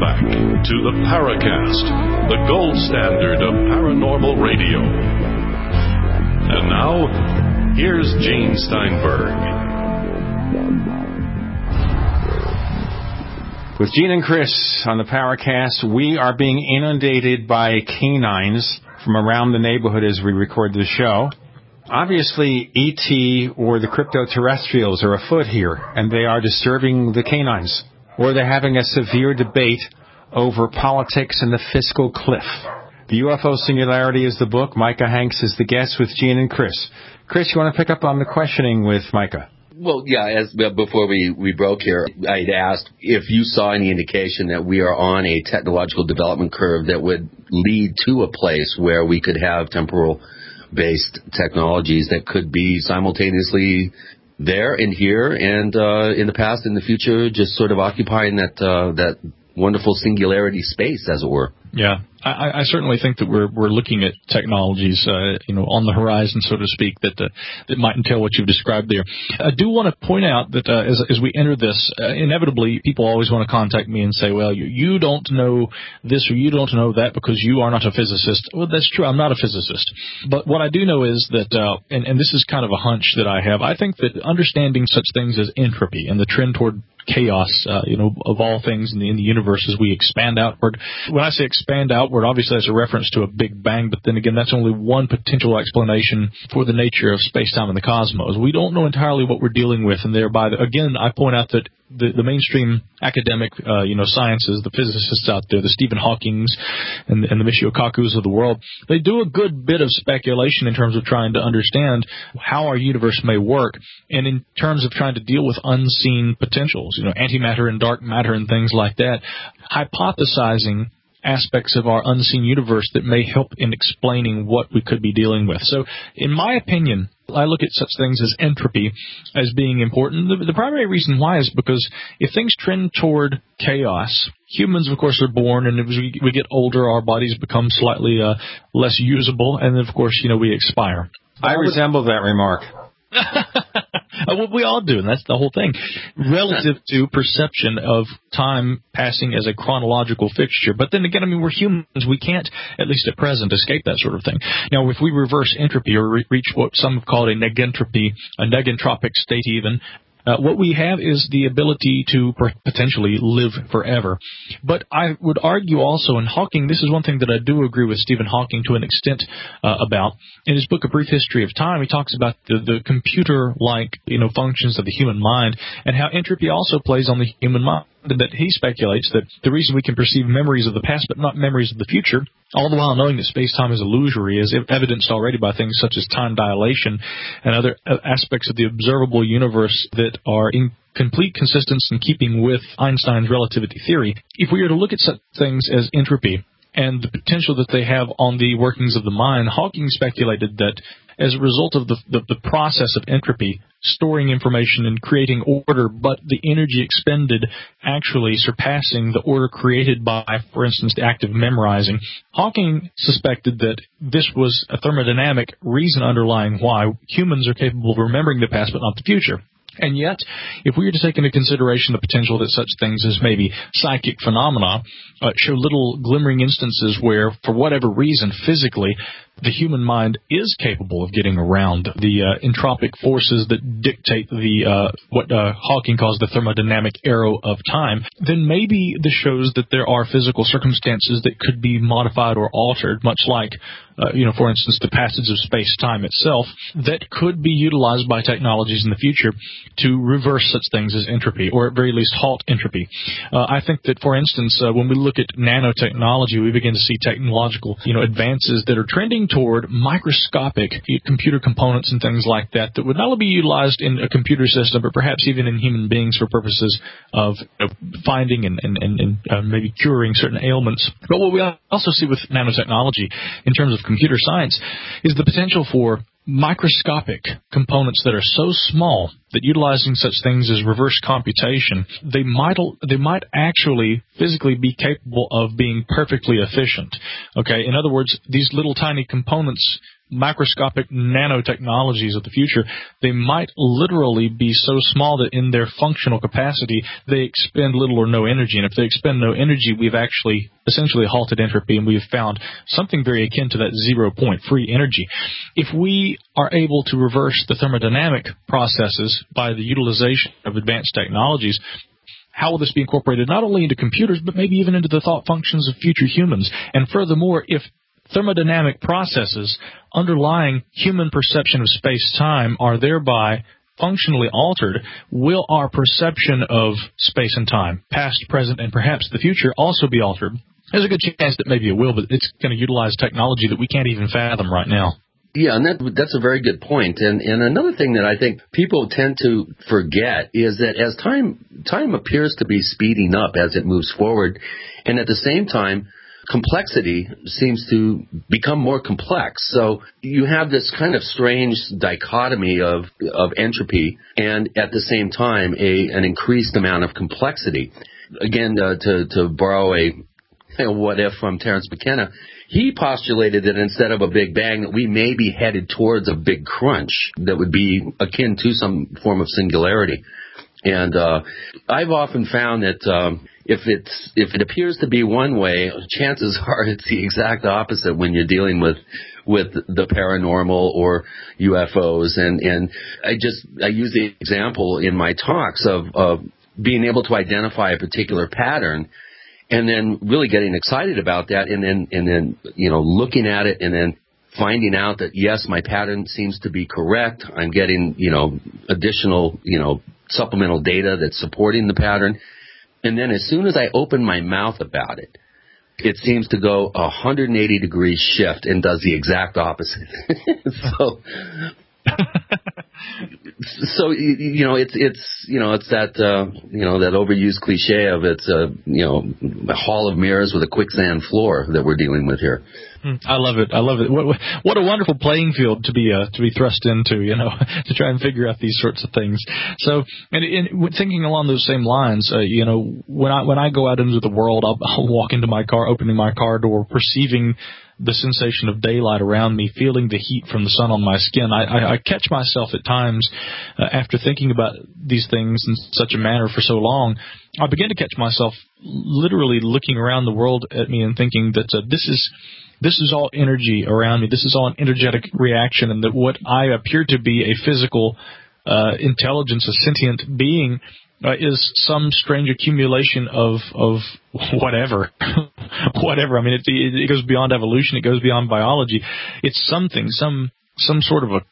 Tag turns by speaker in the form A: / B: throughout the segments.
A: back to the Paracast, the gold standard of paranormal radio. And now, here's Gene Steinberg.
B: With Gene and Chris on the Paracast, we are being inundated by canines from around the neighborhood as we record the show. Obviously, E.T. or the crypto-terrestrials are afoot here, and they are disturbing the canines. Or they're having a severe debate over politics and the fiscal cliff. The UFO Singularity is the book. Micah Hanks is the guest with Gene and Chris. Chris, you want to pick up on the questioning with Micah?
C: Well, yeah, before we broke here, I'd asked if you saw any indication that we are on a technological development curve that would lead to a place where we could have temporal-based technologies that could be simultaneously there and here and in the past and the future, just sort of occupying that wonderful singularity space, as it were.
D: Yeah, I certainly think that we're looking at technologies, on the horizon, so to speak, that might entail what you've described there. I do want to point out that as we enter this, inevitably people always want to contact me and say, well, you don't know this or you don't know that because you are not a physicist. Well, that's true. I'm not a physicist. But what I do know is that, and this is kind of a hunch that I have, I think that understanding such things as entropy and the trend toward chaos, of all things in the universe as we expand outward. When I say expand outward, obviously that's a reference to a Big Bang, but then again, that's only one potential explanation for the nature of space-time and the cosmos. We don't know entirely what we're dealing with, and thereby, again, I point out that the mainstream academic, sciences, the physicists out there, the Stephen Hawkings and the Michio Kakus of the world, they do a good bit of speculation in terms of trying to understand how our universe may work, and in terms of trying to deal with unseen potentials, antimatter and dark matter and things like that, hypothesizing aspects of our unseen universe that may help in explaining what we could be dealing with. So, in my opinion, I look at such things as entropy as being important. The primary reason why is because if things trend toward chaos, humans, of course, are born, and as we get older, our bodies become slightly less usable, and then, of course, we expire.
B: I resemble that remark.
D: Well, we all do, and that's the whole thing. Relative to perception of time passing as a chronological fixture. But then again, we're humans. We can't, at least at present, escape that sort of thing. Now, if we reverse entropy or reach what some have called a negentropy, a negentropic state even, what we have is the ability to potentially live forever. But I would argue also, in Hawking, this is one thing that I do agree with Stephen Hawking to an extent about. In his book, A Brief History of Time, he talks about the computer-like, functions of the human mind and how entropy also plays on the human mind. That he speculates that the reason we can perceive memories of the past but not memories of the future, all the while knowing that space-time is illusory, is evidenced already by things such as time dilation and other aspects of the observable universe that are in complete consistency in keeping with Einstein's relativity theory. If we were to look at such things as entropy and the potential that they have on the workings of the mind, Hawking speculated that as a result of the process of entropy, storing information and creating order, but the energy expended actually surpassing the order created by, for instance, the act of memorizing, Hawking suspected that this was a thermodynamic reason underlying why humans are capable of remembering the past but not the future. And yet, if we were to take into consideration the potential that such things as maybe psychic phenomena show little glimmering instances where, for whatever reason, physically, the human mind is capable of getting around the entropic forces that dictate what Hawking calls the thermodynamic arrow of time, then maybe this shows that there are physical circumstances that could be modified or altered, much like, for instance, the passage of space-time itself, that could be utilized by technologies in the future to reverse such things as entropy, or at very least halt entropy. I think that, for instance, when we look at nanotechnology, we begin to see technological, advances that are trending toward microscopic computer components and things like that would not only be utilized in a computer system, but perhaps even in human beings for purposes of finding and maybe curing certain ailments. But what we also see with nanotechnology in terms of computer science is the potential for microscopic components that are so small that utilizing such things as reverse computation, they might actually physically be capable of being perfectly efficient. Okay, in other words, these little tiny components microscopic nanotechnologies of the future, they might literally be so small that in their functional capacity, they expend little or no energy. And if they expend no energy, we've actually essentially halted entropy, and we've found something very akin to that 0 point free energy. If we are able to reverse the thermodynamic processes by the utilization of advanced technologies, how will this be incorporated not only into computers, but maybe even into the thought functions of future humans? And furthermore, if thermodynamic processes underlying human perception of space-time are thereby functionally altered, will our perception of space and time, past, present, and perhaps the future, also be altered? There's a good chance that maybe it will, but it's going to utilize technology that we can't even fathom right now.
C: Yeah, and that's a very good point. And another thing that I think people tend to forget is that as time appears to be speeding up as it moves forward, and at the same time, complexity seems to become more complex. So you have this kind of strange dichotomy of entropy and at the same time an increased amount of complexity. Again, to borrow a what if from Terence McKenna, he postulated that instead of a big bang, that we may be headed towards a big crunch that would be akin to some form of singularity. And I've often found that if it appears to be one way, chances are it's the exact opposite when you're dealing with the paranormal or UFOs. And I use the example in my talks of being able to identify a particular pattern, and then really getting excited about that, and then looking at it, and then finding out that yes, my pattern seems to be correct. I'm getting additional supplemental data that's supporting the pattern, and then as soon as I open my mouth about it, it seems to go 180 degree shift and does the exact opposite. So it's that that overused cliche of it's a hall of mirrors with a quicksand floor that we're dealing with here.
D: I love it. What a wonderful playing field to be thrust into, to try and figure out these sorts of things. So, and thinking along those same lines, when I go out into the world, I'll walk into my car, opening my car door, perceiving the sensation of daylight around me, feeling the heat from the sun on my skin. I catch myself at times, after thinking about these things in such a manner for so long, I begin to catch myself literally looking around the world at me and thinking that this is all energy around me. This is all an energetic reaction, and that what I appear to be a physical intelligence, a sentient being, is some strange accumulation of whatever. Whatever. I mean, it goes beyond evolution. It goes beyond biology. It's something, some sort of a,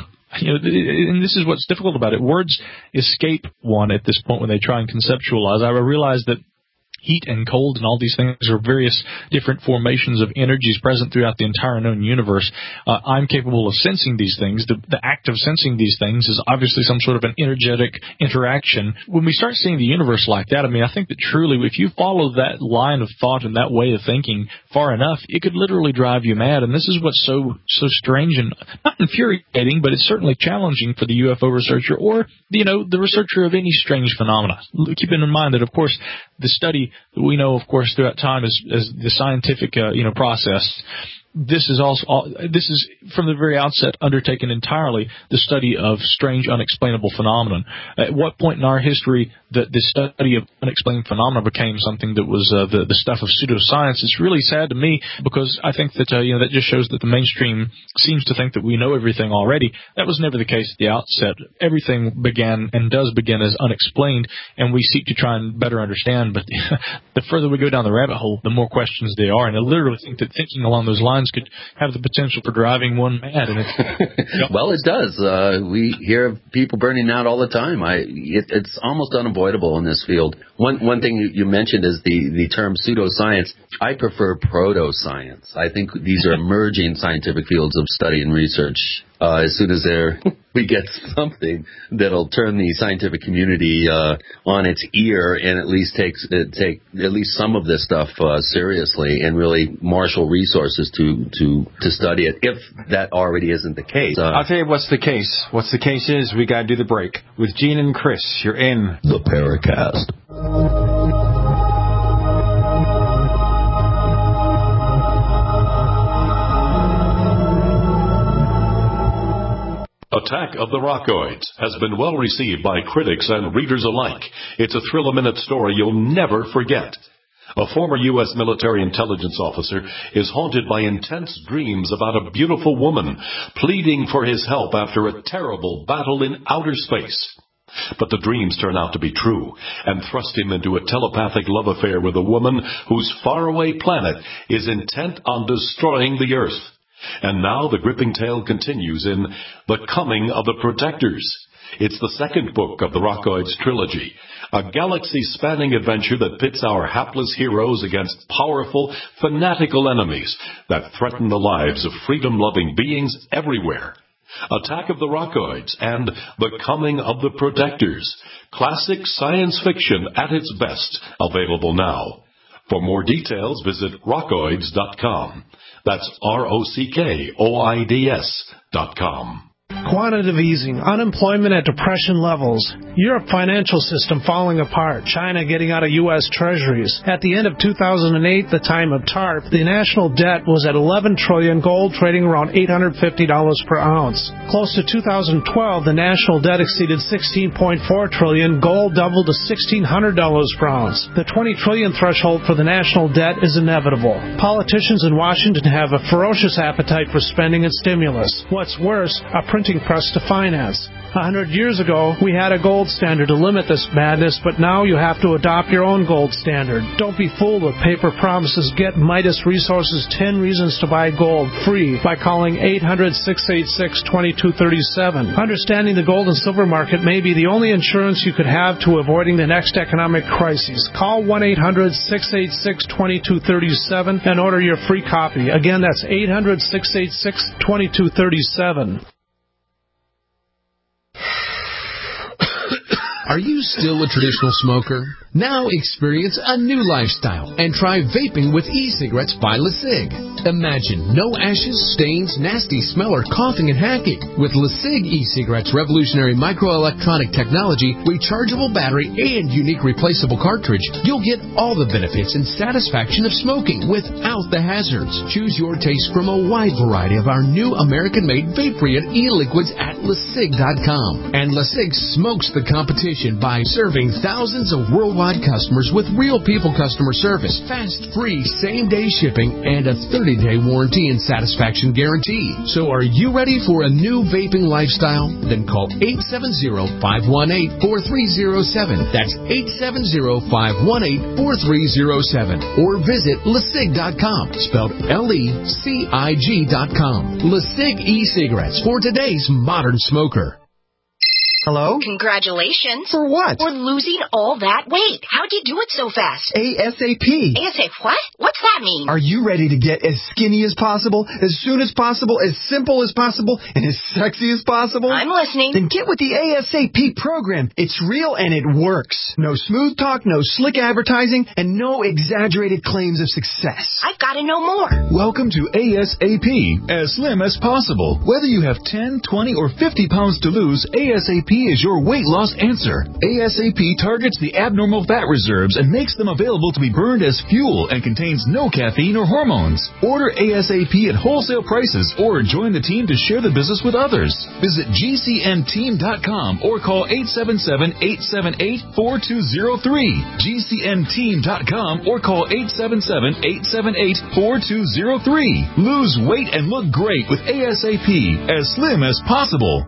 D: and this is what's difficult about it. Words escape one at this point when they try and conceptualize. I realize that heat and cold and all these things are various different formations of energies present throughout the entire known universe. I'm capable of sensing these things. The act of sensing these things is obviously some sort of an energetic interaction. When we start seeing the universe like that, I think that truly, if you follow that line of thought and that way of thinking far enough, it could literally drive you mad. And this is what's so strange and not infuriating, but it's certainly challenging for the UFO researcher or, the researcher of any strange phenomena. Keeping in mind that, of course, the study we know, of course, throughout time as the scientific, process. This is from the very outset undertaken entirely the study of strange, unexplainable phenomenon. At what point in our history that the study of unexplained phenomena became something that was the stuff of pseudoscience? It's really sad to me, because I think that that just shows that the mainstream seems to think that we know everything already. That was never the case at the outset. Everything began and does begin as unexplained, and we seek to try and better understand. But the further we go down the rabbit hole, the more questions there are. And I literally think that thinking along those lines could have the potential for driving one mad. And
C: well, it does. We hear of people burning out all the time. It's almost unavoidable in this field. One thing you mentioned is the term pseudoscience. I prefer proto-science. I think these are emerging scientific fields of study and research. As soon as we get something that'll turn the scientific community on its ear and at least take at least some of this stuff seriously and really marshal resources to study it, if that already isn't the case.
B: I'll tell you what's the case. What's the case is we got to do the break. With Gene and Chris, you're in
A: the Paracast. Attack of the Rockoids has been well received by critics and readers alike. It's a thrill-a-minute story you'll never forget. A former U.S. military intelligence officer is haunted by intense dreams about a beautiful woman pleading for his help after a terrible battle in outer space. But the dreams turn out to be true and thrust him into a telepathic love affair with a woman whose faraway planet is intent on destroying the Earth. And now the gripping tale continues in The Coming of the Protectors. It's the second book of the Rockoids trilogy, a galaxy-spanning adventure that pits our hapless heroes against powerful, fanatical enemies that threaten the lives of freedom-loving beings everywhere. Attack of the Rockoids and The Coming of the Protectors. Classic science fiction at its best, available now. For more details, visit rockoids.com. That's ROCKOIDS.com.
E: Quantitative easing, unemployment at depression levels, Europe financial system falling apart, China getting out of U.S. treasuries. At the end of 2008, the time of TARP, the national debt was at $11 trillion, gold trading around $850 per ounce. Close to 2012, the national debt exceeded $16.4 trillion, gold doubled to $1,600 per ounce. The $20 trillion threshold for the national debt is inevitable. Politicians in Washington have a ferocious appetite for spending and stimulus. What's worse, a printing press to finance. 100 years ago, we had a gold standard to limit this madness, but now you have to adopt your own gold standard. Don't be fooled with paper promises. Get Midas Resources 10 Reasons to Buy Gold free by calling 800-686-2237. Understanding the gold and silver market may be the only insurance you could have to avoiding the next economic crisis. Call 1-800-686-2237 and order your free copy. Again, that's 800-686-2237.
F: Are you still a traditional smoker? Now experience a new lifestyle and try vaping with e-cigarettes by LeSig. Imagine no ashes, stains, nasty smell, or coughing and hacking. With LeSig e-cigarettes' revolutionary microelectronic technology, rechargeable battery, and unique replaceable cartridge, you'll get all the benefits and satisfaction of smoking without the hazards. Choose your taste from a wide variety of our new American-made vape-free e-liquids at LeSig.com. And LeSig smokes the competition by serving thousands of worldwide customers with real people customer service, fast, free, same-day shipping, and a 30-day warranty and satisfaction guarantee. So are you ready for a new vaping lifestyle? Then call 870-518-4307. That's 870-518-4307. Or visit LeSig.com, spelled LECIG.com. LeSig e-cigarettes for today's modern smoker.
G: Hello?
H: Congratulations.
G: For what?
H: For losing all that weight. How'd you do it so fast?
G: ASAP.
H: ASAP what? What's that mean?
G: Are you ready to get as skinny as possible, as soon as possible, as simple as possible, and as sexy as possible?
H: I'm listening.
G: Then get with the ASAP program. It's real and it works. No smooth talk, no slick advertising, and no exaggerated claims of success.
H: I've got to know more.
I: Welcome to ASAP, as slim as possible. Whether you have 10, 20, or 50 pounds to lose, ASAP is your weight loss answer. ASAP targets the abnormal fat reserves and makes them available to be burned as fuel and contains no caffeine or hormones. Order ASAP at wholesale prices or join the team to share the business with others. Visit GCNteam.com or call 877-878-4203. GCNteam.com or call 877-878-4203. Lose weight and look great with ASAP, as slim as possible.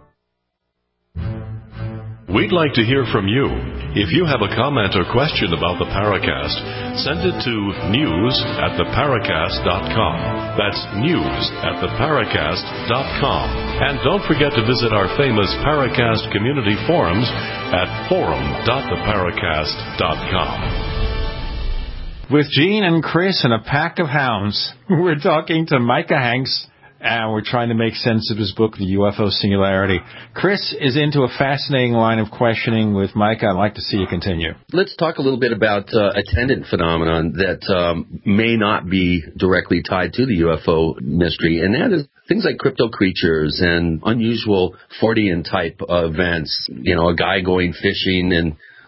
A: We'd like to hear from you. If you have a comment or question about the Paracast, send it to news@theparacast.com. That's news@theparacast.com. And don't forget to visit our famous Paracast community forums at forum.theparacast.com.
B: With Gene and Chris and a pack of hounds, we're talking to Micah Hanks, and we're trying to make sense of his book, The UFO Singularity. Chris is into a fascinating line of questioning with Micah. I'd like to see you continue.
C: Let's talk a little bit about attendant phenomenon that may not be directly tied to the UFO mystery, and that is things like crypto creatures and unusual Fortean type events. You know, a guy going fishing and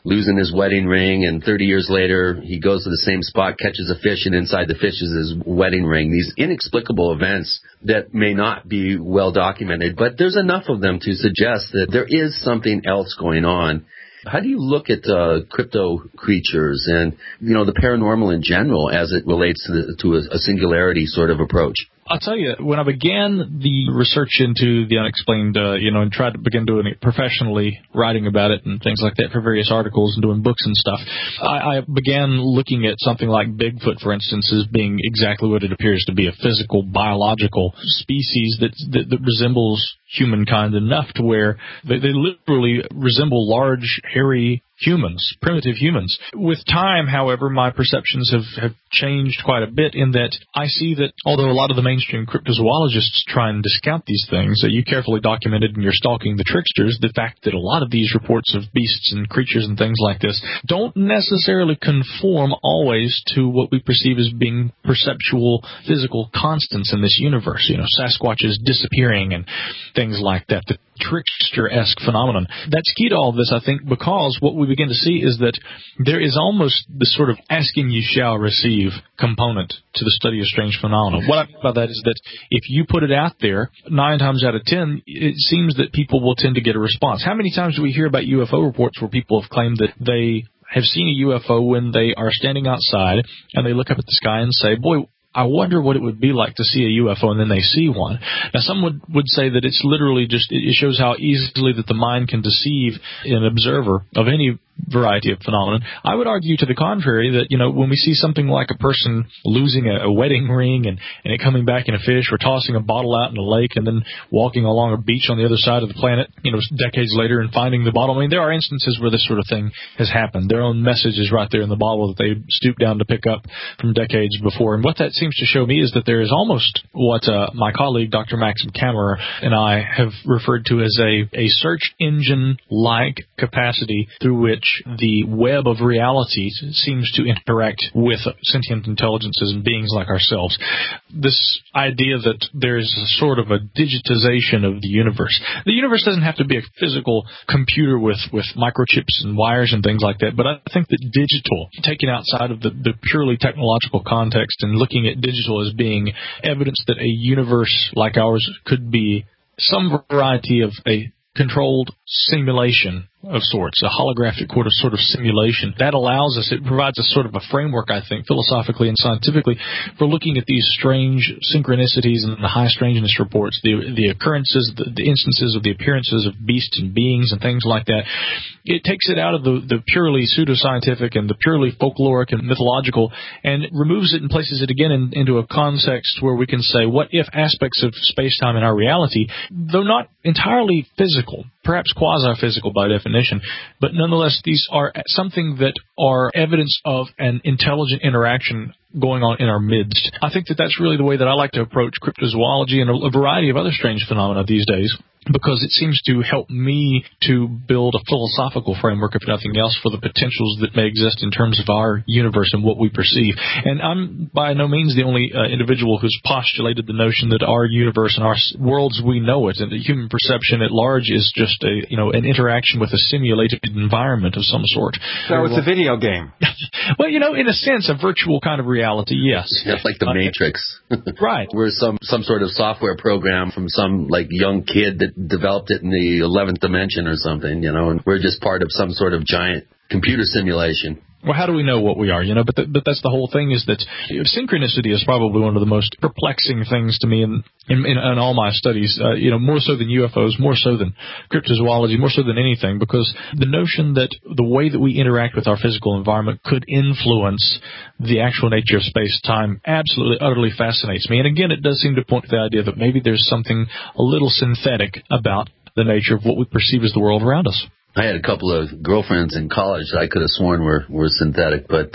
C: losing his wedding ring, and 30 years later he goes to the same spot, catches a fish, and inside the fish is his wedding ring. These inexplicable events that may not be well documented, but there's enough of them to suggest that there is something else going on. How do you look at crypto creatures and, the paranormal in general as it relates to a singularity sort of approach?
D: I'll tell you, when I began the research into the unexplained, and tried to begin doing it professionally, writing about it and things like that for various articles and doing books and stuff, I began looking at something like Bigfoot, for instance, as being exactly what it appears to be, a physical, biological species that resembles humankind enough to where they literally resemble large, hairy humans, primitive humans. With time, however, my perceptions have changed quite a bit in that I see that although a lot of the mainstream cryptozoologists try and discount these things, that you carefully documented in your Stalking the Tricksters, the fact that a lot of these reports of beasts and creatures and things like this don't necessarily conform always to what we perceive as being perceptual, physical constants in this universe. Sasquatches disappearing and things like that. The trickster-esque phenomenon. That's key to all of this, I think, because what we begin to see is that there is almost this sort of asking you shall receive component to the study of strange phenomena. What I mean by that is that if you put it out there, 9 times out of 10, it seems that people will tend to get a response. How many times do we hear about UFO reports where people have claimed that they have seen a UFO when they are standing outside and they look up at the sky and say, boy, I wonder what it would be like to see a UFO, and then they see one. Now, some would say that it's literally just, it shows how easily that the mind can deceive an observer of any variety of phenomenon. I would argue to the contrary that, when we see something like a person losing a wedding ring and it coming back in a fish, or tossing a bottle out in a lake and then walking along a beach on the other side of the planet, decades later and finding the bottle. I mean, there are instances where this sort of thing has happened. Their own message is right there in the bottle that they stooped down to pick up from decades before. And what that seems to show me is that there is almost what my colleague, Dr. Maxim Kammerer, and I have referred to as a search engine-like capacity through which the web of reality seems to interact with sentient intelligences and beings like ourselves. This idea that there's a sort of a digitization of the universe. The universe doesn't have to be a physical computer with microchips and wires and things like that, but I think that digital, taken outside of the purely technological context and looking at digital as being evidence that a universe like ours could be some variety of a controlled simulation of sorts, a holographic sort of simulation. That allows us, it provides us sort of a framework, I think, philosophically and scientifically, for looking at these strange synchronicities and the high strangeness reports, the occurrences, the instances of the appearances of beasts and beings and things like that. It takes it out of the purely pseudoscientific and the purely folkloric and mythological and removes it and places it again into a context where we can say, what if aspects of space-time in our reality, though not entirely physical, perhaps quasi-physical by definition, but nonetheless, these are something that are evidence of an intelligent interaction going on in our midst. I think that that's really the way that I like to approach cryptozoology and a variety of other strange phenomena these days, because it seems to help me to build a philosophical framework, if nothing else, for the potentials that may exist in terms of our universe and what we perceive. And I'm by no means the only individual who's postulated the notion that our universe and our world as we know it and the human perception at large is just an interaction with a simulated environment of some sort.
B: So it's a video game.
D: Well, in a sense, a virtual kind of reality, yes.
C: That's like the Matrix.
D: Right.
C: We're some sort of software program from some like young kid that developed it in the 11th dimension or something, and we're just part of some sort of giant computer simulation.
D: Well, how do we know what we are, But that's the whole thing, is that synchronicity is probably one of the most perplexing things to me in all my studies, more so than UFOs, more so than cryptozoology, more so than anything, because the notion that the way that we interact with our physical environment could influence the actual nature of space-time absolutely, utterly fascinates me. And again, it does seem to point to the idea that maybe there's something a little synthetic about the nature of what we perceive as the world around us.
C: I had a couple of girlfriends in college that I could have sworn were synthetic, but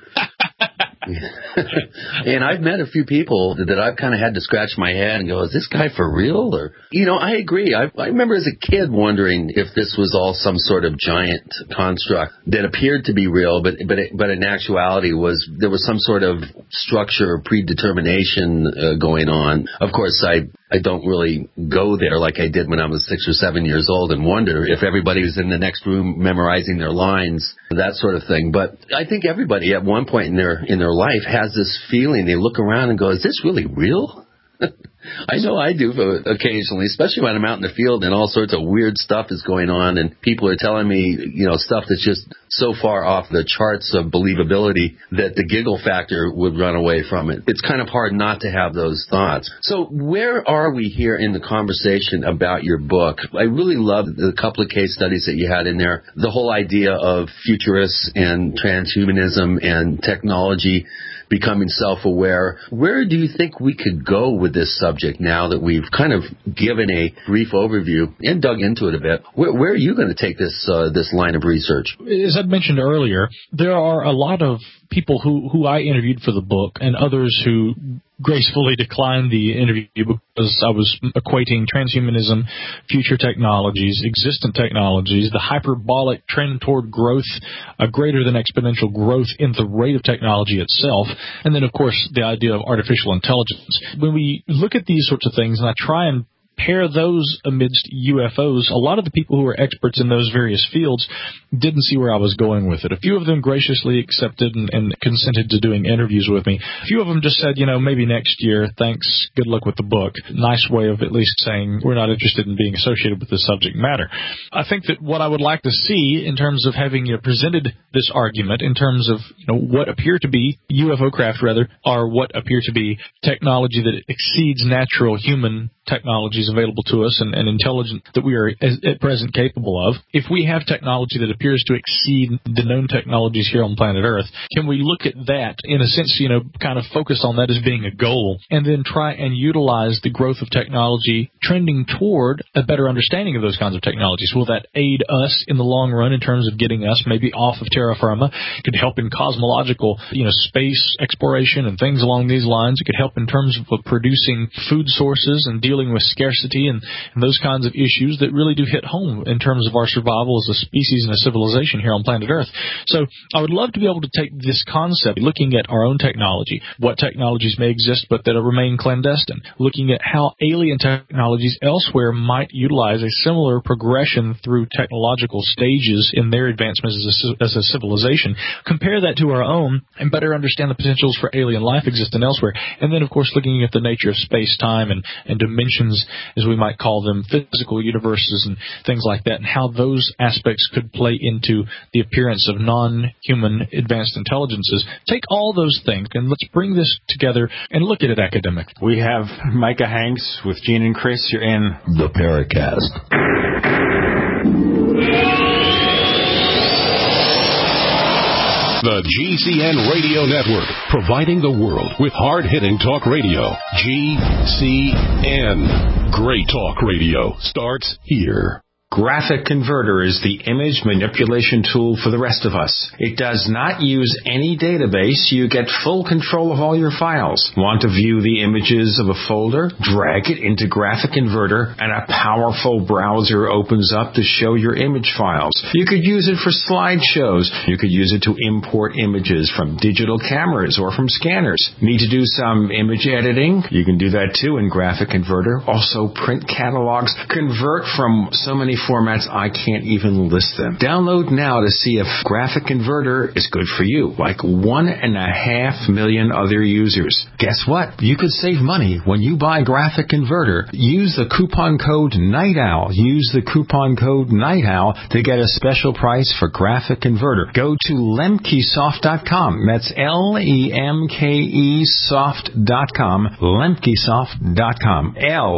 C: and I've met a few people that I've kind of had to scratch my head and go, is this guy for real? Or, I agree. I remember as a kid wondering if this was all some sort of giant construct that appeared to be real, but in actuality there was some sort of structure or predetermination going on. Of course, I I don't really go there like I did when I was 6 or 7 years old and wonder if everybody was in the next room memorizing their lines, that sort of thing. But I think everybody at one point in their life has this feeling. They look around and go, is this really real? I know I do occasionally, especially when I'm out in the field and all sorts of weird stuff is going on and people are telling me, stuff that's just so far off the charts of believability that the giggle factor would run away from it. It's kind of hard not to have those thoughts. So where are we here in the conversation about your book? I really love the couple of case studies that you had in there, the whole idea of futurists and transhumanism and technology becoming self-aware. Where do you think we could go with this subject now that we've kind of given a brief overview and dug into it a bit? Where are you going to take this line of research?
D: As I mentioned earlier, there are a lot of people who I interviewed for the book and others who gracefully declined the interview because I was equating transhumanism, future technologies, existent technologies, the hyperbolic trend toward growth, a greater than exponential growth in the rate of technology itself, and then, of course, the idea of artificial intelligence. When we look at these sorts of things, and I try and pair those amidst UFOs, a lot of the people who are experts in those various fields didn't see where I was going with it. A few of them graciously accepted and consented to doing interviews with me. A few of them just said, maybe next year, thanks, good luck with the book. Nice way of at least saying we're not interested in being associated with this subject matter. I think that what I would like to see in terms of having presented this argument in terms of what appear to be UFO craft, are what appear to be technology that exceeds natural human technologies available to us and intelligent that we are at present capable of. If we have technology that appears to exceed the known technologies here on planet Earth, can we look at that, in a sense, kind of focus on that as being a goal, and then try and utilize the growth of technology trending toward a better understanding of those kinds of technologies? Will that aid us in the long run in terms of getting us maybe off of terra firma? It could help in cosmological, space exploration and things along these lines. It could help in terms of producing food sources and dealing with scarcity and those kinds of issues that really do hit home in terms of our survival as a species and a civilization here on planet Earth. So I would love to be able to take this concept, looking at our own technology, what technologies may exist but that remain clandestine, looking at how alien technologies elsewhere might utilize a similar progression through technological stages in their advancements as a civilization, compare that to our own and better understand the potentials for alien life existing elsewhere, and then, of course, looking at the nature of space-time and dimensions, as we might call them, physical universes and things like that, and how those aspects could play into the appearance of non-human advanced intelligences. Take all those things and let's bring this together and look at it academically.
B: We have Micah Hanks with Gene and Chris. You're in
A: the Paracast. The GCN Radio Network, providing the world with hard-hitting talk radio. GCN. Great talk radio starts here.
B: Graphic Converter is the image manipulation tool for the rest of us. It does not use any database. You get full control of all your files. Want to view the images of a folder? Drag it into Graphic Converter and a powerful browser opens up to show your image files. You could use it for slideshows. You could use it to import images from digital cameras or from scanners. Need to do some image editing? You can do that too in Graphic Converter. Also print catalogs. Convert from so many formats I can't even list them. Download now to see if Graphic Converter is good for you, like 1.5 million other users. Guess what? You could save money when you buy Graphic Converter. Use the coupon code NIGHTOWL. Use the coupon code NIGHTOWL to get a special price for Graphic Converter. Go to lemkesoft.com. That's LEMKEsoft.com. lemkesoft.com.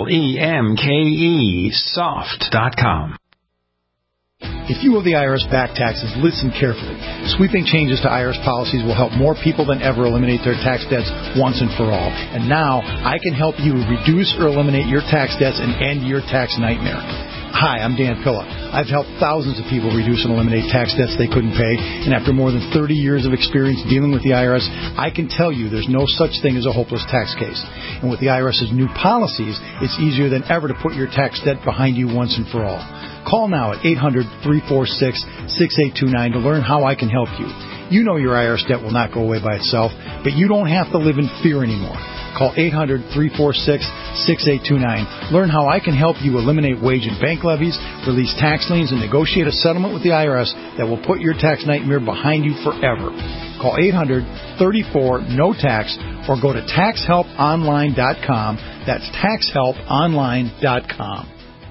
B: LEMKEsoft.com.
J: If you owe the IRS back taxes, listen carefully. Sweeping changes to IRS policies will help more people than ever eliminate their tax debts once and for all. And now, I can help you reduce or eliminate your tax debts and end your tax nightmare. Hi, I'm Dan Pilla. I've helped thousands of people reduce and eliminate tax debts they couldn't pay, and after more than 30 years of experience dealing with the IRS, I can tell you there's no such thing as a hopeless tax case. And with the IRS's new policies, it's easier than ever to put your tax debt behind you once and for all. Call now at 800-346-6829 to learn how I can help you. You know your IRS debt will not go away by itself, but you don't have to live in fear anymore. Call 800-346-6829. Learn how I can help you eliminate wage and bank levies, release tax liens, and negotiate a settlement with the IRS that will put your tax nightmare behind you forever. Call 800-34-NO-TAX or go to taxhelponline.com. That's taxhelponline.com.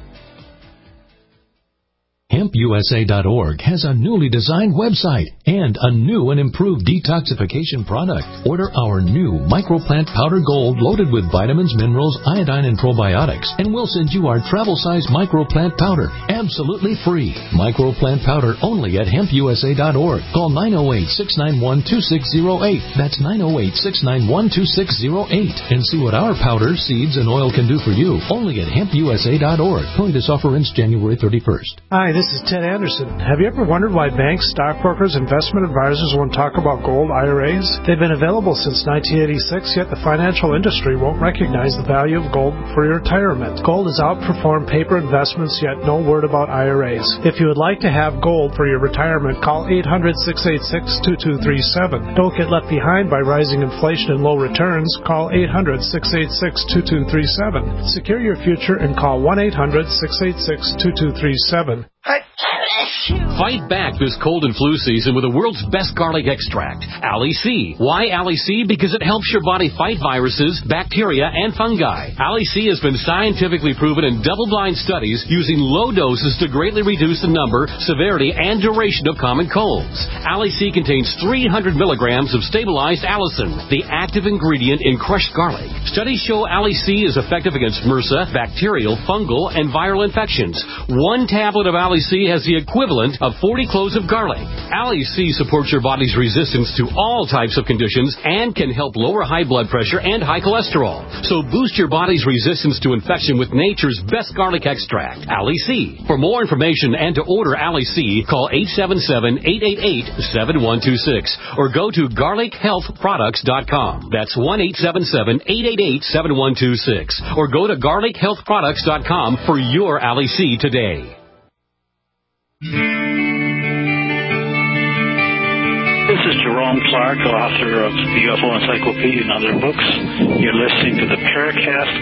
K: HempUSA.org has a newly designed website and a new and improved detoxification product. Order our new Microplant Powder Gold loaded with vitamins, minerals, iodine, and probiotics, and we'll send you our travel-size Microplant Powder absolutely free. Microplant Powder only at HempUSA.org. Call 908-691-2608. That's 908-691-2608. And see what our powder, seeds, and oil can do for you only at HempUSA.org. Only this offer ends January 31st.
E: Hi, this is Ted Anderson. Have you ever wondered why banks, stockbrokers, investment advisors won't talk about gold IRAs? They've been available since 1986, yet the financial industry won't recognize the value of gold for your retirement. Gold has outperformed paper investments, yet no word about IRAs. If you would like to have gold for your retirement, call 800-686-2237. Don't get left behind by rising inflation and low returns. Call 800-686-2237. Secure your future and call 1-800-686-2237.
L: Fight back this cold and flu season with the world's best garlic extract, Ali C. Why Ali C? Because it helps your body fight viruses, bacteria, and fungi. Ali C has been scientifically proven in double-blind studies using low doses to greatly reduce the number, severity, and duration of common colds. Ali C contains 300 milligrams of stabilized allicin, the active ingredient in crushed garlic. Studies show Ali C is effective against MRSA, bacterial, fungal, and viral infections. One tablet of Ali C has the equivalent of 40 cloves of garlic. Ali C supports your body's resistance to all types of conditions and can help lower high blood pressure and high cholesterol. So boost your body's resistance to infection with nature's best garlic extract, Ali C. For more information and to order Ali C, call 877-888-7126 or go to garlichealthproducts.com. That's 1-877-888-7126 or go to garlichealthproducts.com for your Ali C today.
M: This is Jerome Clark, author of the UFO Encyclopedia and other books. You're listening to the Paracast.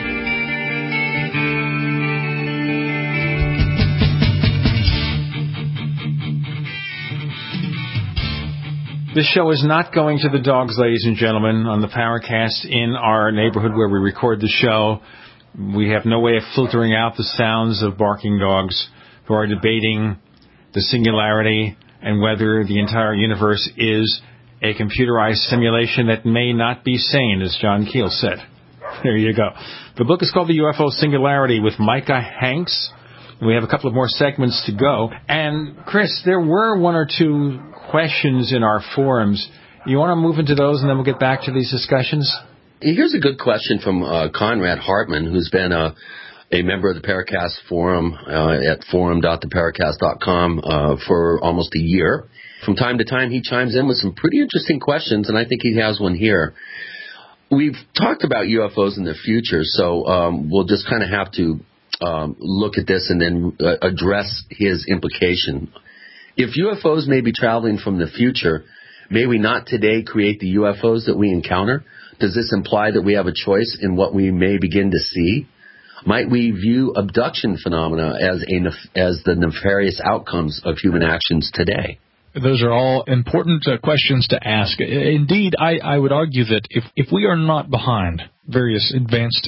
B: This show is not going to the dogs, ladies and gentlemen, on the Paracast in our neighborhood where we record the show. We have no way of filtering out the sounds of barking dogs who are debating the singularity and whether the entire universe is a computerized simulation that may not be sane, as John Keel said. There you go. The book is called The UFO Singularity with Micah Hanks. We have a couple of more segments to go. And, Chris, there were one or two questions in our forums. You want to move into those and then we'll get back to these discussions?
C: Here's a good question from Conrad Hartman, who's been a member of the Paracast forum at forum.theparacast.com for almost a year. From time to time, he chimes in with some pretty interesting questions, and I think he has one here. We've talked about UFOs in the future, so we'll just kind of have to look at this and then address his implication. If UFOs may be traveling from the future, may we not today create the UFOs that we encounter? Does this imply that we have a choice in what we may begin to see? Might we view abduction phenomena as the nefarious outcomes of human actions today?
D: Those are all important questions to ask. Indeed, I would argue that if we are not behind various advanced,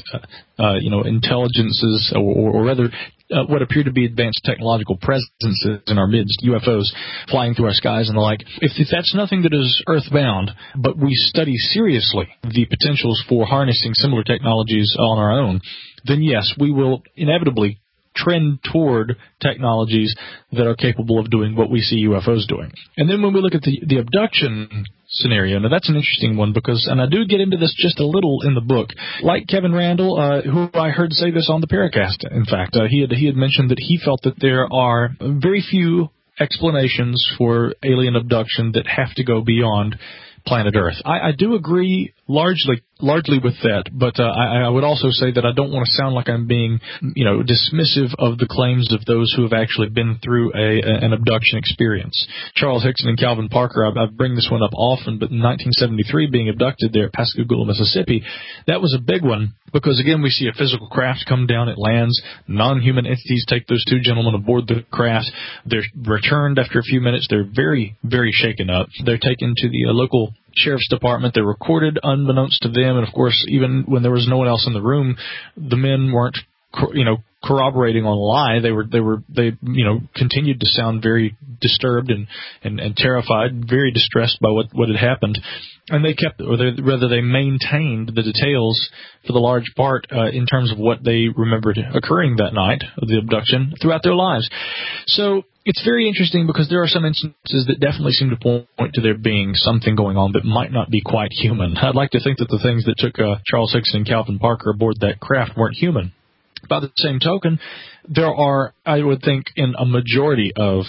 D: intelligences, or rather what appear to be advanced technological presences in our midst, UFOs flying through our skies and the like, if that's nothing that is earthbound, but we study seriously the potentials for harnessing similar technologies on our own, then yes, we will inevitably trend toward technologies that are capable of doing what we see UFOs doing. And then when we look at the abduction scenario, now that's an interesting one because, and I do get into this just a little in the book, like Kevin Randall, who I heard say this on the Paracast, in fact, he had mentioned that he felt that there are very few explanations for alien abduction that have to go beyond planet Earth. I do agree largely largely with that, but I would also say that I don't want to sound like I'm being, dismissive of the claims of those who have actually been through an abduction experience. Charles Hickson and Calvin Parker, I bring this one up often, but in 1973, being abducted there at Pascagoula, Mississippi, that was a big one because, again, we see a physical craft come down, it lands, non-human entities take those two gentlemen aboard the craft, they're returned after a few minutes, they're very, very shaken up, they're taken to the local sheriff's department. They're recorded unbeknownst to them, and of course, even when there was no one else in the room, the men weren't, corroborating on a lie. They continued to sound very disturbed and terrified, very distressed by what had happened, and they maintained the details for the large part in terms of what they remembered occurring that night of the abduction throughout their lives. So it's very interesting because there are some instances that definitely seem to point to there being something going on that might not be quite human. I'd like to think that the things that took Charles Hickson and Calvin Parker aboard that craft weren't human. By the same token, there are, I would think, in a majority of,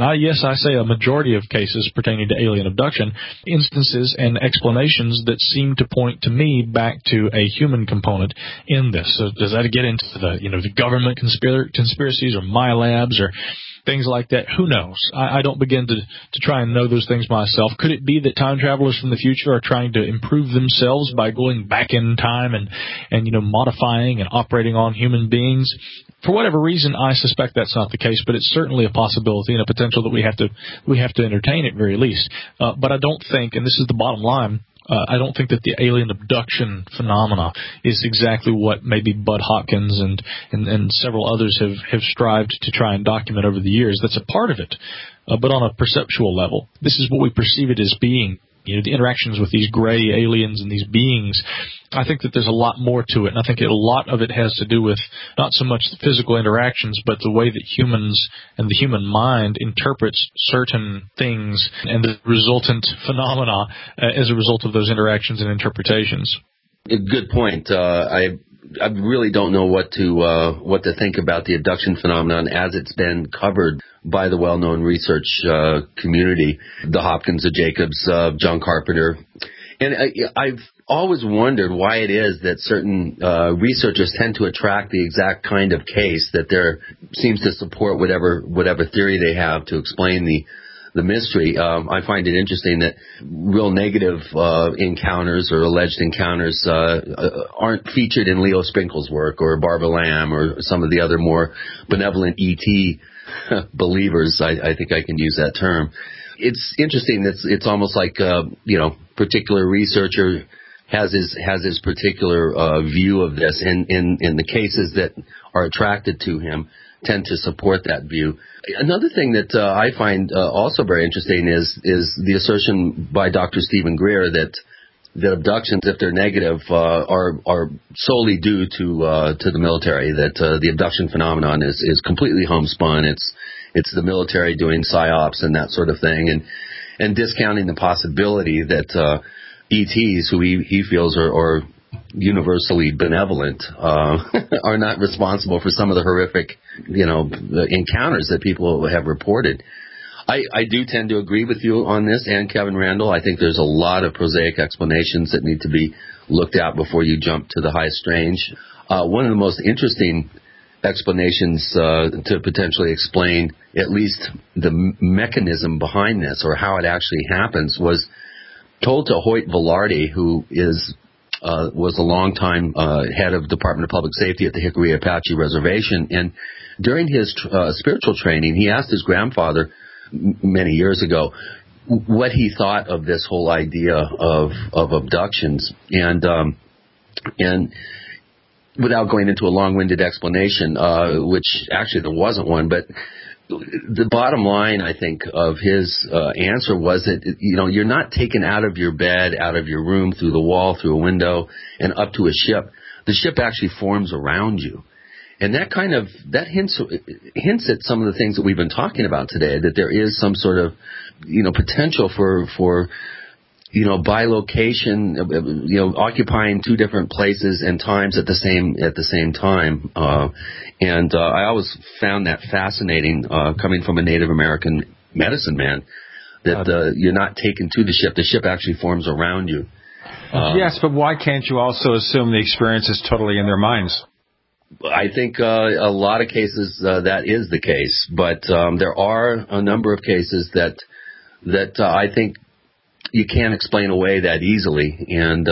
D: I say a majority of cases pertaining to alien abduction, instances and explanations that seem to point to me back to a human component in this. So does that get into the government conspiracies or my labs or things like that? Who knows? I don't begin to try and know those things myself. Could it be that time travelers from the future are trying to improve themselves by going back in time and modifying and operating on human beings? For whatever reason, I suspect that's not the case, but it's certainly a possibility and a potential that we have to entertain at very least. But I don't think, and this is the bottom line, I don't think that the alien abduction phenomena is exactly what maybe Bud Hopkins and several others have strived to try and document over the years. That's a part of it, but on a perceptual level, this is what we perceive it as being. The interactions with these gray aliens and these beings, I think that there's a lot more to it, and I think a lot of it has to do with not so much the physical interactions, but the way that humans and the human mind interprets certain things and the resultant phenomena as a result of those interactions and interpretations.
C: Good point. I really don't know what to think about the abduction phenomenon as it's been covered by the well-known research community, the Hopkins, the Jacobs, John Carpenter. And I've always wondered why it is that certain researchers tend to attract the exact kind of case that there seems to support whatever theory they have to explain the mystery. I find it interesting that real negative encounters or alleged encounters aren't featured in Leo Sprinkle's work or Barbara Lamb or some of the other more benevolent E.T. believers. I think I can use that term. It's interesting. It's almost like particular researcher has his particular view of this, and in the cases that are attracted to him tend to support that view. Another thing that I find also very interesting is the assertion by Dr. Stephen Greer that abductions, if they're negative, are solely due to the military. That the abduction phenomenon is completely homespun. It's the military doing psyops and that sort of thing, and discounting the possibility that ETs, who he feels are universally benevolent, are not responsible for some of the horrific, encounters that people have reported. I do tend to agree with you on this, and Kevin Randall. I think there's a lot of prosaic explanations that need to be looked at before you jump to the high strange. One of the most interesting explanations to potentially explain at least the mechanism behind this or how it actually happens was told to Hoyt Velarde, who was a longtime head of Department of Public Safety at the Hickory Apache Reservation. And during his spiritual training, he asked his grandfather many years ago what he thought of this whole idea of abductions. And without going into a long-winded explanation, which actually there wasn't one, but the bottom line, I think, of his answer was that, you're not taken out of your bed, out of your room, through the wall, through a window, and up to a ship. The ship actually forms around you. And that hints at some of the things that we've been talking about today, that there is some sort of, potential for bilocation, occupying two different places and times at the same time. And I always found that fascinating, coming from a Native American medicine man, that you're not taken to the ship. The ship actually forms around you.
B: Yes, but why can't you also assume the experience is totally in their minds?
C: I think a lot of cases that is the case, but there are a number of cases that I think you can't explain away that easily, and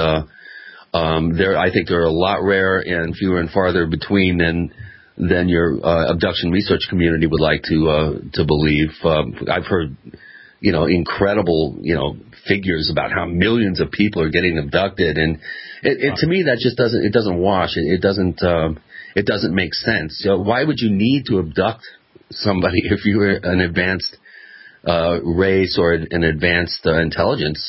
C: I think they're a lot rarer and fewer and farther between than your abduction research community would like to believe. I've heard incredible figures about how millions of people are getting abducted, and to me that just doesn't wash. It doesn't make sense. So why would you need to abduct somebody if you were an advanced race or an advanced intelligence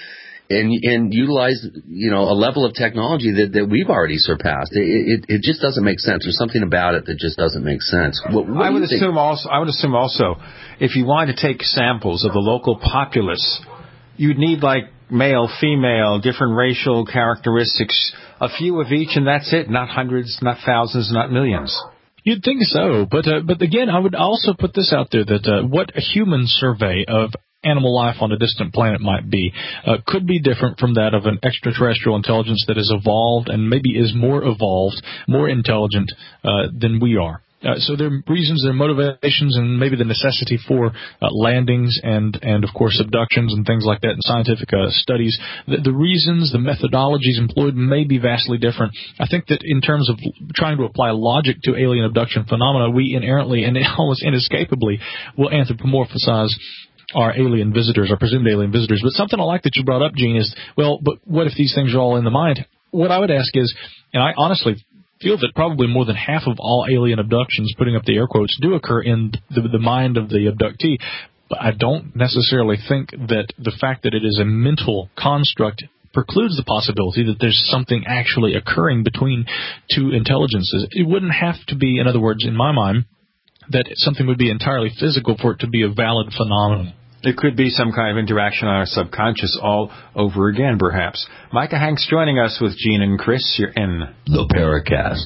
C: and utilize a level of technology that we've already surpassed? It just doesn't make sense. There's something about it that just doesn't make sense. What
B: I would assume also if you wanted to take samples of the local populace, you'd need like male, female, different racial characteristics, a few of each, and that's it. Not hundreds, not thousands, not millions.
D: You'd think so, but again, I would also put this out there that what a human survey of animal life on a distant planet might be could be different from that of an extraterrestrial intelligence that has evolved and maybe is more evolved, more intelligent than we are. So there are reasons, there are motivations, and maybe the necessity for landings and of course abductions and things like that in scientific studies. The reasons, the methodologies employed may be vastly different. I think that in terms of trying to apply logic to alien abduction phenomena, we inherently and almost inescapably will anthropomorphize our alien visitors, our presumed alien visitors. But something I like that you brought up, Gene, is, well, but what if these things are all in the mind? What I would ask is, and I honestly feel that probably more than half of all alien abductions, putting up the air quotes, do occur in the mind of the abductee. But I don't necessarily think that the fact that it is a mental construct precludes the possibility that there's something actually occurring between two intelligences. It wouldn't have to be, in other words, in my mind, that something would be entirely physical for it to be a valid phenomenon.
B: It could be some kind of interaction on our subconscious all over again, perhaps. Micah Hanks joining us with Gene and Chris. You're in
N: the Paracast.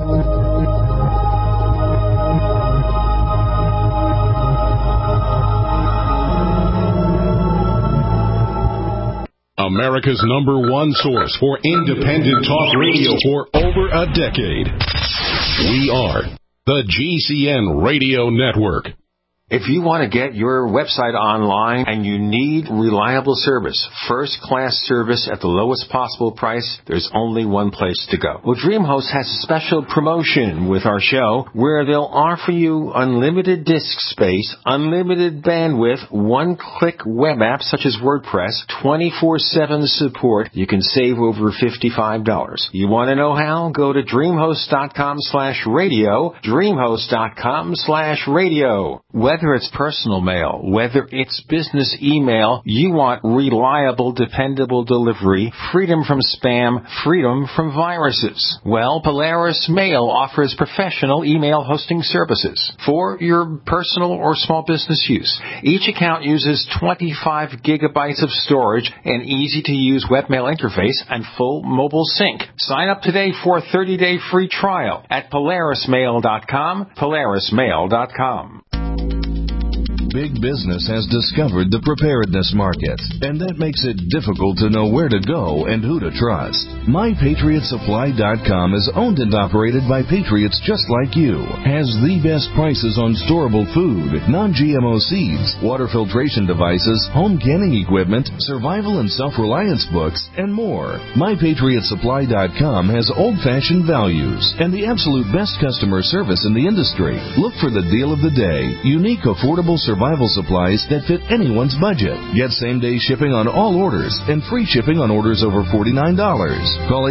A: America's #1 source for independent talk radio for over a decade. We are the GCN Radio Network.
B: If you want to get your website online and you need reliable service, first-class service at the lowest possible price, there's only one place to go. Well, DreamHost has a special promotion with our show where they'll offer you unlimited disk space, unlimited bandwidth, one-click web apps such as WordPress, 24/7 support. You can save over $55. You want to know how? Go to DreamHost.com/radio, DreamHost.com/radio. Whether it's personal mail, whether it's business email, you want reliable, dependable delivery, freedom from spam, freedom from viruses. Well, Polaris Mail offers professional email hosting services for your personal or small business use. Each account uses 25 gigabytes of storage, an easy-to-use webmail interface, and full mobile sync. Sign up today for a 30-day free trial at PolarisMail.com, PolarisMail.com.
N: Big business has discovered the preparedness market, and that makes it difficult to know where to go and who to trust. MyPatriotSupply.com is owned and operated by patriots just like you. Has the best prices on storable food, non-GMO seeds, water filtration devices, home canning equipment, survival and self-reliance books, and more. MyPatriotSupply.com has old-fashioned values and the absolute best customer service in the industry. Look for the deal of the day. Unique, affordable survival supplies that fit anyone's budget. Get same-day shipping on all orders and free shipping on orders over $49. Call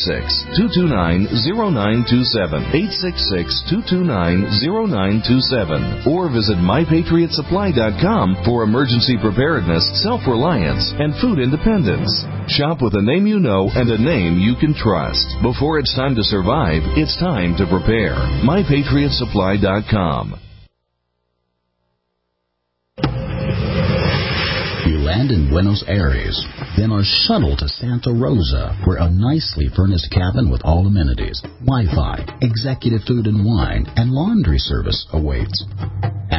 N: 866-229-0927, 866-229-0927, or visit MyPatriotSupply.com for emergency preparedness, self-reliance, and food independence. Shop with a name you know and a name you can trust. Before it's time to survive, it's time to prepare. MyPatriotSupply.com.
O: You land in Buenos Aires, then are shuttled to Santa Rosa, where a nicely furnished cabin with all amenities, Wi-Fi, executive food and wine, and laundry service awaits.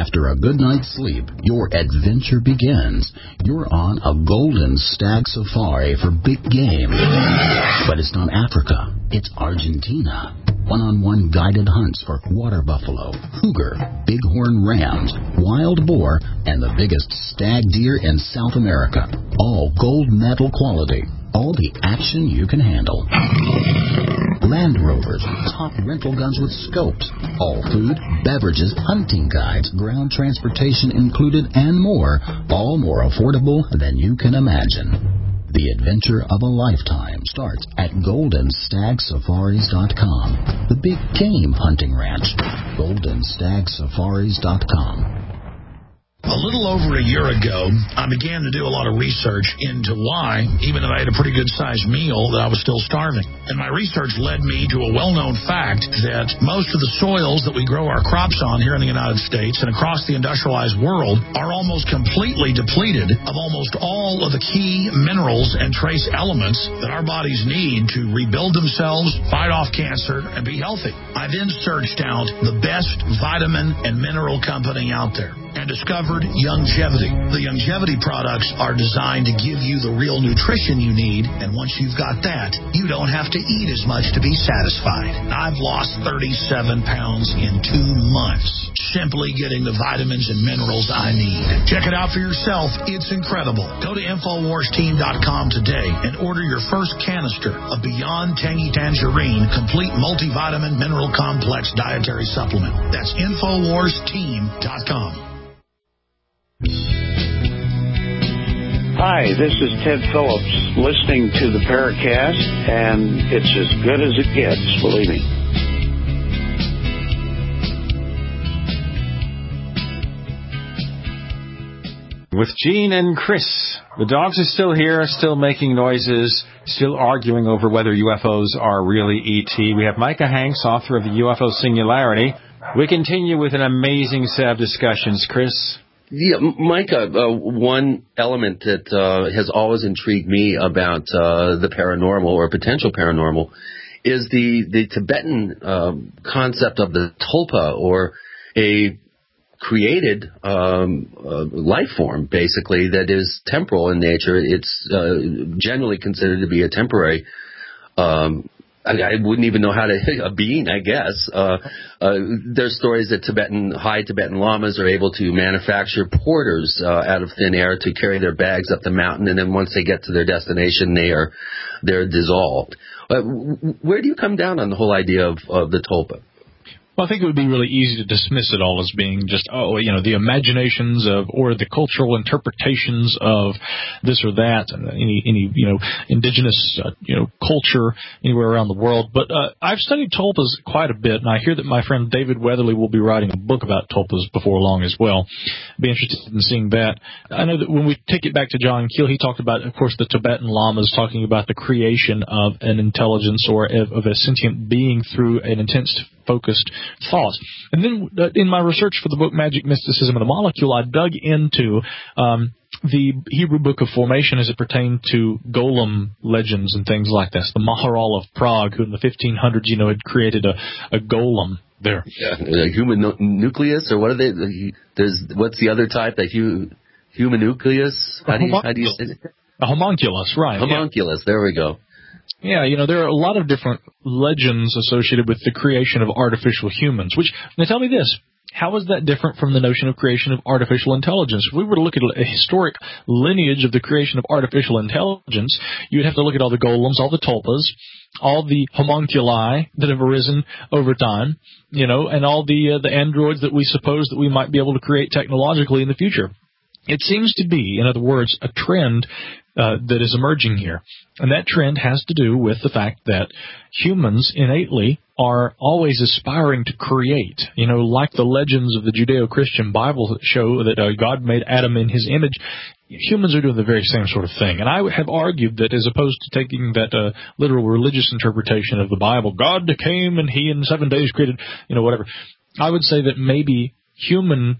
O: After a good night's sleep, your adventure begins. You're on a golden stag safari for big game. But it's not Africa, it's Argentina. One-on-one guided hunts for water buffalo, cougar, bighorn rams, wild boar, and the biggest stag deer in South America. All gold medal quality. All the action you can handle. Land Rovers, top rental guns with scopes. All food, beverages, hunting guides, ground transportation included, and more. All more affordable than you can imagine. The adventure of a lifetime starts at GoldenStagSafaris.com. The big game hunting ranch. GoldenStagSafaris.com.
P: A little over a year ago, I began to do a lot of research into why, even though I had a pretty good-sized meal, that I was still starving. And my research led me to a well-known fact that most of the soils that we grow our crops on here in the United States and across the industrialized world are almost completely depleted of almost all of the key minerals and trace elements that our bodies need to rebuild themselves, fight off cancer, and be healthy. I then searched out the best vitamin and mineral company out there and discovered Youngevity. The Youngevity products are designed to give you the real nutrition you need, and once you've got that, you don't have to eat as much to be satisfied. I've lost 37 pounds in 2 months, simply getting the vitamins and minerals I need. Check it out for yourself. It's incredible. Go to InfoWarsTeam.com today and order your first canister of Beyond Tangy Tangerine Complete Multivitamin Mineral Complex Dietary Supplement. That's InfoWarsTeam.com.
M: Hi, this is Ted Phillips listening to the Paracast, and it's as good as it gets, believe me.
B: With Gene and Chris. The dogs are still here, still making noises, still arguing over whether UFOs are really E.T. We have Micah Hanks, author of the UFO Singularity. We continue with an amazing set of discussions, Chris.
C: Yeah, Micah, one element that has always intrigued me about the paranormal or potential paranormal is the Tibetan concept of the tulpa, or a created life form, basically, that is temporal in nature. It's generally considered to be a temporary I wouldn't even know how to a being, I guess. There's stories that high Tibetan lamas are able to manufacture porters out of thin air to carry their bags up the mountain, and then once they get to their destination, they're dissolved. Where do you come down on the whole idea of the tulpa?
D: Well, I think it would be really easy to dismiss it all as being just, the imaginations of, or the cultural interpretations of this or that, and any indigenous, culture anywhere around the world. But I've studied tulpas quite a bit, and I hear that my friend David Weatherly will be writing a book about tulpas before long as well. I'd be interested in seeing that. I know that when we take it back to John Keel, he talked about, of course, the Tibetan lamas talking about the creation of an intelligence or of a sentient being through an intense focused thought. And then in my research for the book Magic, Mysticism, and the Molecule, I dug into the Hebrew Book of Formation as it pertained to golem legends and things like this. The Maharal of Prague, who in the 1500s, had created a golem there.
C: Yeah, a human nucleus, or what are they? What's the other type? The human nucleus? How do you say it?
D: A homunculus, right.
C: Homunculus, yeah. There we go.
D: Yeah, there are a lot of different legends associated with the creation of artificial humans, now tell me this, how is that different from the notion of creation of artificial intelligence? If we were to look at a historic lineage of the creation of artificial intelligence, you'd have to look at all the golems, all the tulpas, all the homunculi that have arisen over time, and all the androids that we suppose that we might be able to create technologically in the future. It seems to be, in other words, a trend that is emerging here. And that trend has to do with the fact that humans innately are always aspiring to create. Like the legends of the Judeo-Christian Bible show that God made Adam in his image, humans are doing the very same sort of thing. And I have argued that as opposed to taking that literal religious interpretation of the Bible, God came and he in 7 days created, whatever, I would say that maybe humankind,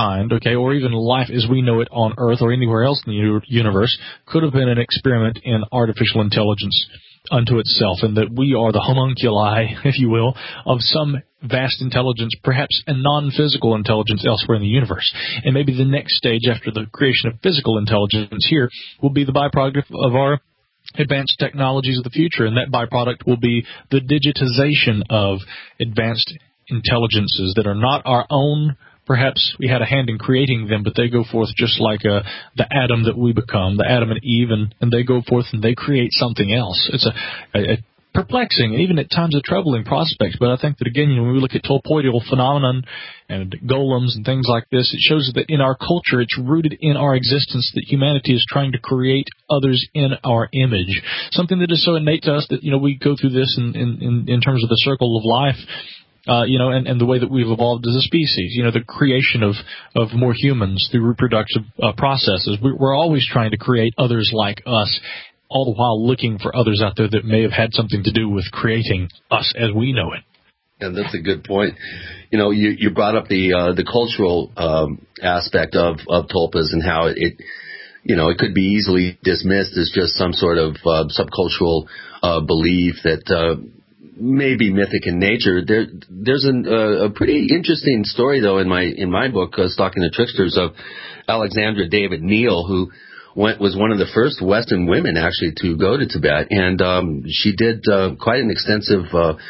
D: or even life as we know it on Earth or anywhere else in the universe, could have been an experiment in artificial intelligence. unto itself, and that we are the homunculi, if you will, of some vast intelligence, perhaps a non-physical intelligence elsewhere in the universe. And maybe the next stage after the creation of physical intelligence here will be the byproduct of our advanced technologies of the future, and that byproduct will be the digitization of advanced intelligences that are not our own. Perhaps we had a hand in creating them, but they go forth just like the Adam that we become, the Adam and Eve, and they go forth and they create something else. It's a perplexing, even at times a troubling prospect, but I think that, again, when we look at tolpoidal phenomenon and golems and things like this, it shows that in our culture it's rooted in our existence that humanity is trying to create others in our image, something that is so innate to us that, we go through this in terms of the circle of life, and the way that we've evolved as a species, the creation of more humans through reproductive processes. We're always trying to create others like us, all the while looking for others out there that may have had something to do with creating us as we know it.
C: And that's a good point. You brought up the cultural aspect of tulpas and how it could be easily dismissed as just some sort of subcultural belief that may be mythic in nature. There's a pretty interesting story, though, in my book, Stalking the Tricksters, of Alexandra David Neal, who was one of the first Western women actually to go to Tibet, and she did quite an extensive,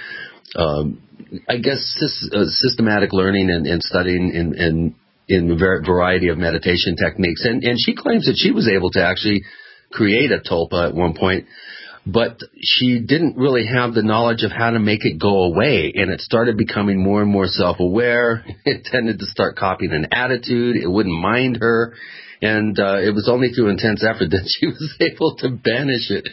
C: systematic learning and studying in a variety of meditation techniques, and she claims that she was able to actually create a tulpa at one point, but she didn't really have the knowledge of how to make it go away, and it started becoming more and more self-aware. It tended to start copying an attitude. It wouldn't mind her. And it was only through intense effort that she was able to banish it.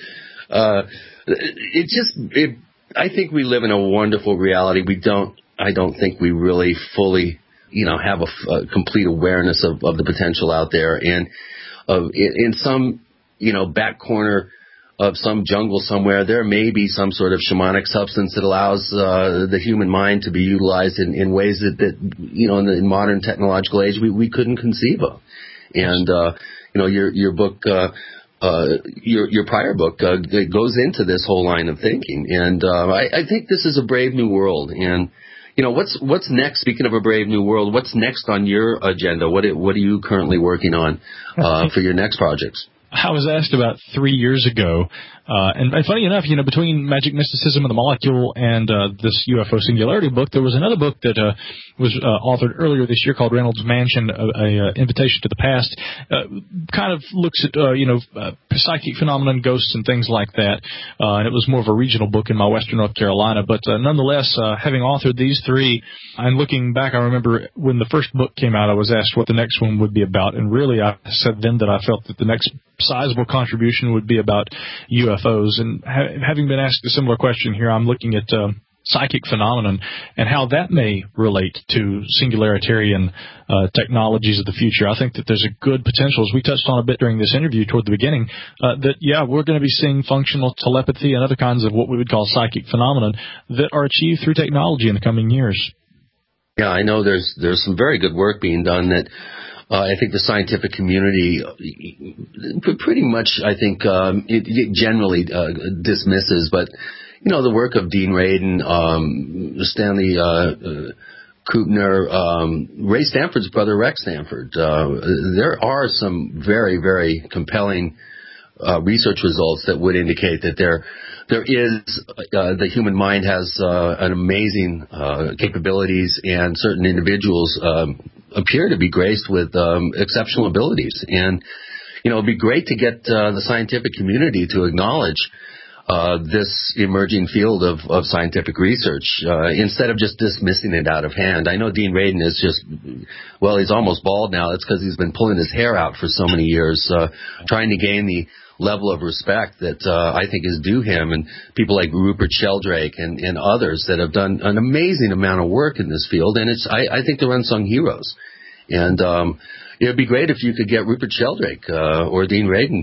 C: I think we live in a wonderful reality. I don't think we really fully, have a complete awareness of the potential out there. And in some, back corner of some jungle somewhere, there may be some sort of shamanic substance that allows the human mind to be utilized in ways that in the modern technological age we couldn't conceive of. And your book, your prior book, goes into this whole line of thinking. And I think this is a brave new world. And what's next? Speaking of a brave new world, what's next on your agenda? What are you currently working on for your next projects?
D: I was asked about 3 years ago, and funny enough, between Magic Mysticism of the Molecule and this UFO Singularity book, there was another book that was authored earlier this year called Reynolds Mansion, a Invitation to the Past. Kind of looks at psychic phenomenon, ghosts, and things like that. And it was more of a regional book in my Western North Carolina. But nonetheless, having authored these three, and looking back, I remember when the first book came out, I was asked what the next one would be about, and really I said then that I felt that the next sizable contribution would be about UFOs. And having been asked a similar question here, I'm looking at psychic phenomenon and how that may relate to singularitarian technologies of the future. I think that there's a good potential, as we touched on a bit during this interview toward the beginning, we're going to be seeing functional telepathy and other kinds of what we would call psychic phenomenon that are achieved through technology in the coming years.
C: Yeah, I know there's some very good work being done that I think the scientific community pretty much, I think, it generally dismisses. But, the work of Dean Radin, Stanley Krippner, Ray Stanford's brother, Rex Stanford, there are some very, very compelling research results that would indicate that there is the human mind has an amazing capabilities, and certain individuals appear to be graced with exceptional abilities. And it'd be great to get the scientific community to acknowledge this emerging field of scientific research instead of just dismissing it out of hand. I know Dean Radin is he's almost bald now. It's because he's been pulling his hair out for so many years, trying to gain the level of respect that I think is due him, and people like Rupert Sheldrake and others that have done an amazing amount of work in this field, and I think they're unsung heroes. And it would be great if you could get Rupert Sheldrake or Dean Radin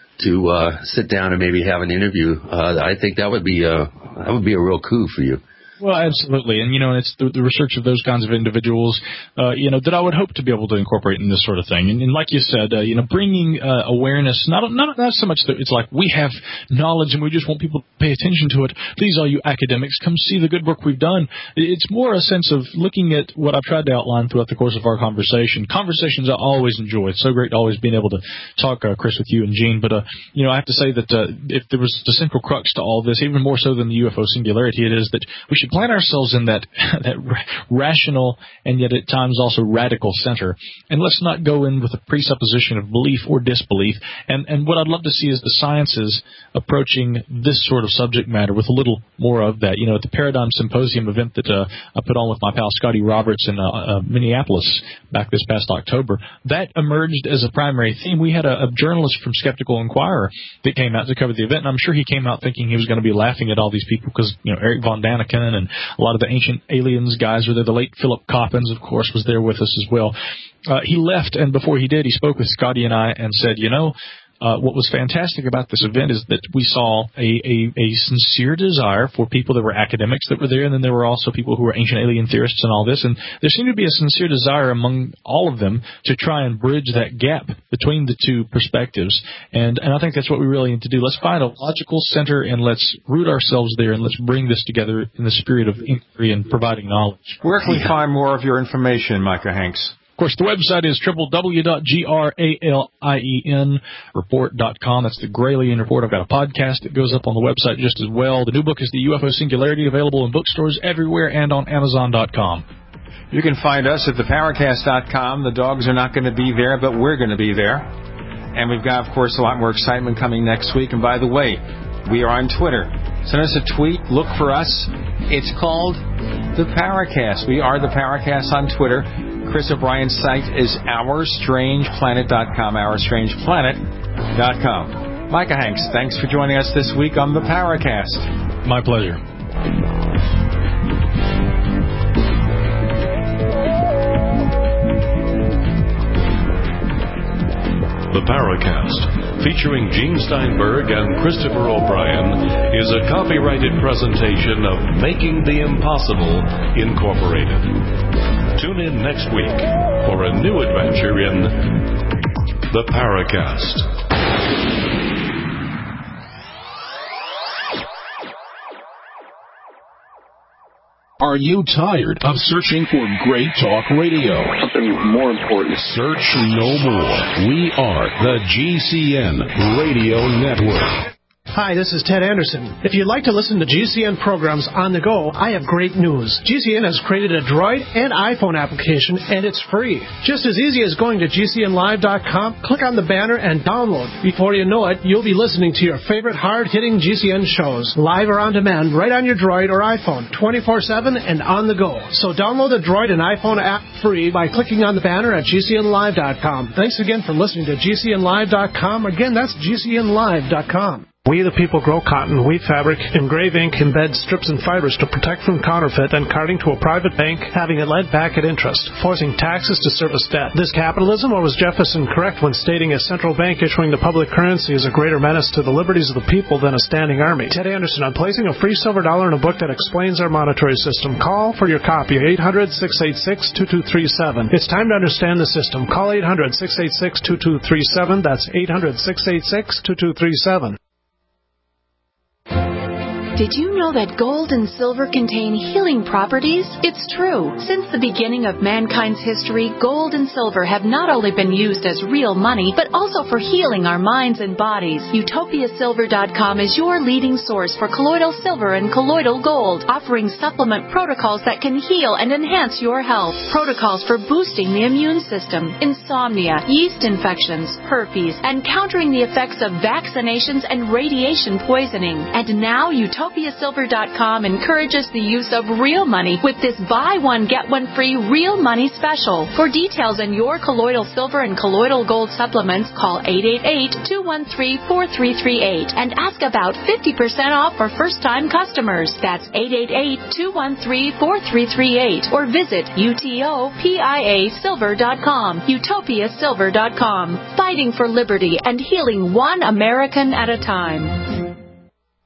C: to sit down and maybe have an interview. I think that would be a real coup for you.
D: Well, absolutely. And, it's the research of those kinds of individuals, that I would hope to be able to incorporate in this sort of thing. And like you said, bringing awareness, not so much that it's like we have knowledge and we just want people to pay attention to it. Please, all you academics, come see the good work we've done. It's more a sense of looking at what I've tried to outline throughout the course of our conversation. Conversations I always enjoy. It's so great always being able to talk, Chris, with you and Gene. But, I have to say that if there was the central crux to all this, even more so than the UFO singularity, it is that we should plant ourselves in that rational and yet at times also radical center. And let's not go in with a presupposition of belief or disbelief. And what I'd love to see is the sciences approaching this sort of subject matter with a little more of that. At the Paradigm Symposium event that I put on with my pal Scotty Roberts in Minneapolis back this past October, that emerged as a primary theme. We had a journalist from Skeptical Inquirer that came out to cover the event, and I'm sure he came out thinking he was going to be laughing at all these people because, Eric von Daniken and a lot of the Ancient Aliens guys were there. The late Philip Coppens, of course, was there with us as well. He left, and before he did, he spoke with Scotty and I and said, what was fantastic about this event is that we saw a sincere desire for people that were academics that were there, and then there were also people who were ancient alien theorists and all this, and there seemed to be a sincere desire among all of them to try and bridge that gap between the two perspectives, and I think that's what we really need to do. Let's find a logical center, and let's root ourselves there, and let's bring this together in the spirit of inquiry and providing knowledge.
B: Where can we find more of your information, Micah Hanks?
D: Of course, the website is www.gralienreport.com. That's the Gralien Report. I've got a podcast that goes up on the website just as well. The new book is The UFO Singularity, available in bookstores everywhere and on Amazon.com.
B: You can find us at theparacast.com. The dogs are not going to be there, but we're going to be there. And we've got, of course, a lot more excitement coming next week. And by the way, we are on Twitter. Send us a tweet. Look for us. It's called The Paracast. We are The Paracast on Twitter. Chris O'Brien's site is OurStrangePlanet.com, OurStrangePlanet.com. Micah Hanks, thanks for joining us this week on The Paracast.
D: My pleasure.
A: The Paracast, featuring Gene Steinberg and Christopher O'Brien, is a copyrighted presentation of Making the Impossible, Incorporated. Tune in next week for a new adventure in The Paracast.
N: Are you tired of searching for great talk radio?
Q: Something more important.
N: Search no more. We are the GCN Radio Network.
E: Hi, this is Ted Anderson. If you'd like to listen to GCN programs on the go, I have great news. GCN has created a Droid and iPhone application, and it's free. Just as easy as going to GCNlive.com, click on the banner, and download. Before you know it, you'll be listening to your favorite hard-hitting GCN shows, live or on demand, right on your Droid or iPhone, 24/7 and on the go. So download the Droid and iPhone app free by clicking on the banner at GCNlive.com. Thanks again for listening to GCNlive.com. Again, that's GCNlive.com. We the people grow cotton, weave fabric, engrave ink, embed strips and fibers to protect from counterfeit and carting to a private bank, having it lent back at interest, forcing taxes to service debt. This capitalism, or was Jefferson correct when stating a central bank issuing the public currency is a greater menace to the liberties of the people than a standing army? Ted Anderson, I'm placing a free silver dollar in a book that explains our monetary system. Call for your copy, 800-686-2237. It's time to understand the system. Call 800-686-2237. That's 800-686-2237.
R: Did you know that gold and silver contain healing properties? It's true. Since the beginning of mankind's history, gold and silver have not only been used as real money, but also for healing our minds and bodies. UtopiaSilver.com is your leading source for colloidal silver and colloidal gold, offering supplement protocols that can heal and enhance your health. Protocols for boosting the immune system, insomnia, yeast infections, herpes, and countering the effects of vaccinations and radiation poisoning. And now UtopiaSilver.com encourages the use of real money with this buy one, get one free real money special. For details on your colloidal silver and colloidal gold supplements, call 888-213-4338 and ask about 50% off for first-time customers. That's 888-213-4338 or visit UTOPIASilver.com. UtopiaSilver.com. Fighting for liberty and healing one American at a time.